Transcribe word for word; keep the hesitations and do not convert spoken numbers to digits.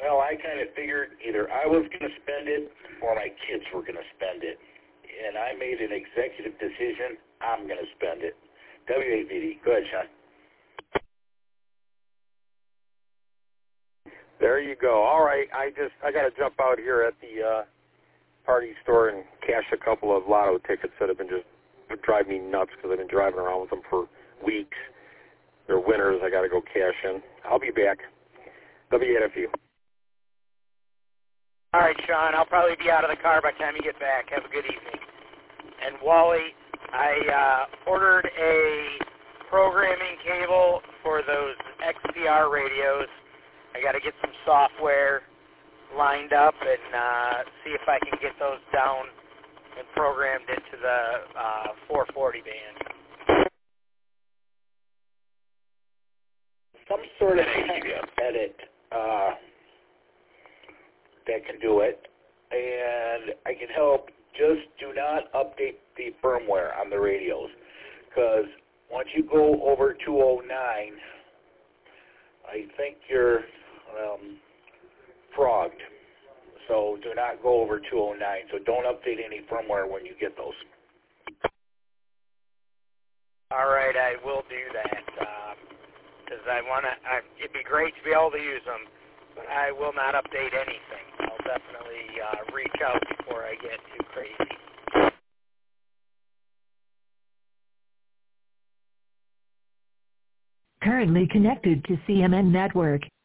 Well, I kind of figured either I was going to spend it or my kids were going to spend it. And I made an executive decision. I'm going to spend it. W A V D. Go ahead, Sean. There you go. All right. I just, I got to jump out here at the uh, party store and cash a couple of lotto tickets that have been just drive me nuts because I've been driving around with them for weeks. They're winners. I got to go cash in. I'll be back. W A F U. All right, Sean. I'll probably be out of the car by the time you get back. Have a good evening. And Wally, I uh, ordered a programming cable for those X P R radios. I got to get some software lined up and uh, see if I can get those down and programmed into the uh, four forty band. Some sort of edit uh, that can do it, and I can help. Just do not update the firmware on the radios, because once you go over two oh nine, I think you're um, frogged. So do not go over two oh nine. So don't update any firmware when you get those. All right, I will do that, because um, I want to. It'd be great to be able to use them, but I will not update anything. I'll definitely uh, reach out before I get too crazy. Currently connected to C M N Network.